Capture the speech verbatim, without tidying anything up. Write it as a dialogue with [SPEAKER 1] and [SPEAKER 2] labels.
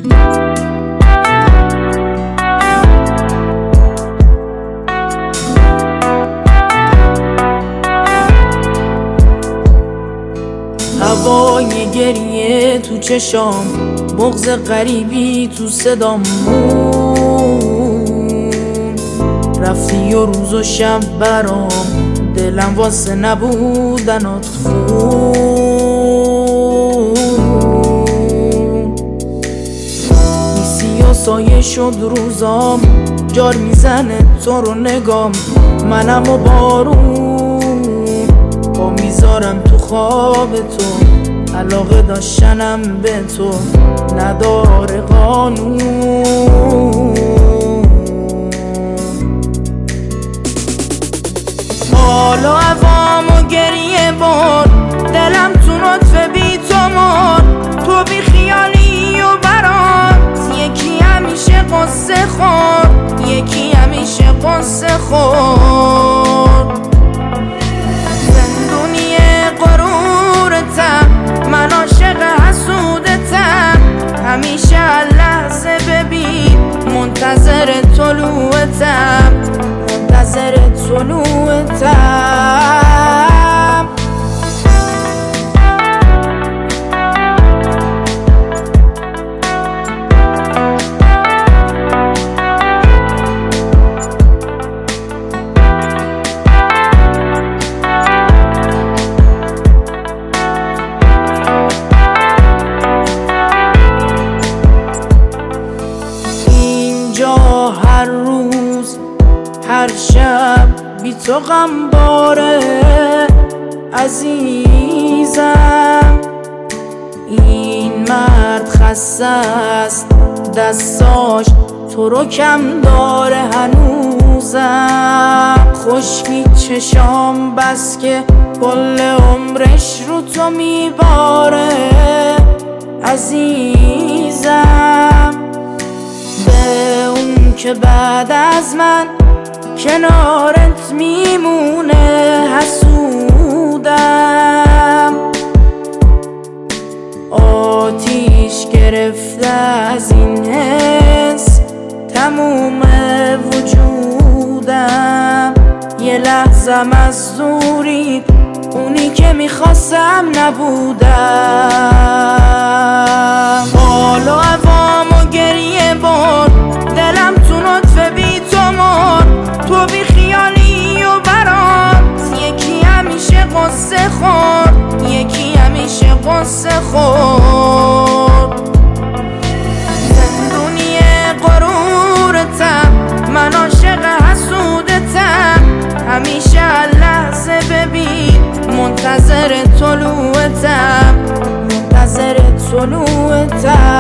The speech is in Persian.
[SPEAKER 1] هوای گریه تو چشام، بغض غریبی تو صدام مون. رفتی و روز و شب برام، دلم واسه نبودنات خون. نیستی و سایه شد روزام، جار میزنه تو رو نگام. منم و بارون پا میذارم تو خواب تو، علاقه داشتنم به تو نداره قانون. حالا عوام و گریه بار، دلم تو نطفه بی تو مار. تو بی خیالی و برات، یکی همیشه قصه خور، یکی همیشه قصه خور. زندونی غرورتم، من عاشق حسودتم. همیشه هر لحظه ببین منتظر طلوعتم، منتظر طلوعتم. هر روز هر شب بی تو غمباره عزیزم. این مرد خسته است، دستاش تو رو کم داره هنوزم. خشکی چشام بس که کل عمرش رو تو میباره عزیزم. به اون که بعد از من کنارت میمونه حسودم. آتیش گرفته از این حس تموم وجودم. یه لحظم از دوری اونی که میخواستم نبودم. حالا عوام و گریه بار، دلم تو نطفه بی تو مار. تو بی خیالی و برات، یکی همیشه قصه خور، یکی همیشه قصه خور. زندونی غرورتم، من عاشق حسودتم. همیشه هر لحظه ببین منتظر طلوعتم، منتظر طلوعتم.